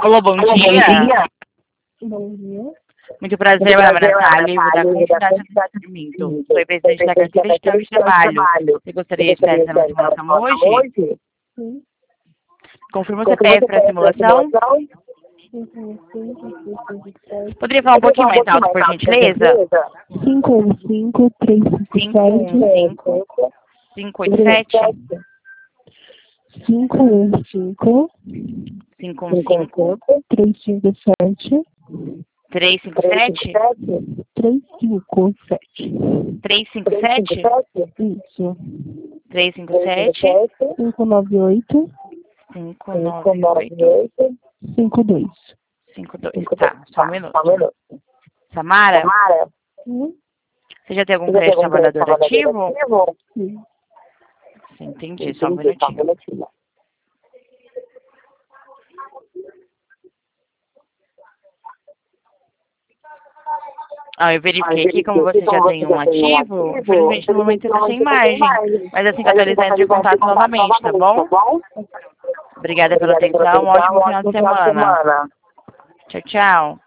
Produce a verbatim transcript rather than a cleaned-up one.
Alô, bom dia. Bom dia. Muito prazer, meu nome é Natália, da Confidência do Desenvolvimento. Sou presidente da Carteira de Tempo de Trabalho. Você gostaria de fazer uma simulação hoje? Sim. Confirma o C P F para a simulação? Poderia falar um pouquinho mais alto, por gentileza? cinco um cinco, três cinco sete, cinco oito sete, cinco um cinco, cinco um cinco, três cinco sete, três cinco sete, três cinco sete. três cinco sete, Isso. três cinco sete, cinco nove oito, cinco nove oito, cinco dois. cinco dois. Tá, só um minuto. Samara, Hum? você já tem algum crédito trabalhador ativo? Sim. Sim, entendi, só um minutinho. Ah, eu verifiquei aqui, como você já tem um ativo, infelizmente no momento você está sem margem. Mas assim que atualizar, entre em contato novamente, tá bom? Obrigada pela atenção, um ótimo final de semana. Tchau, tchau.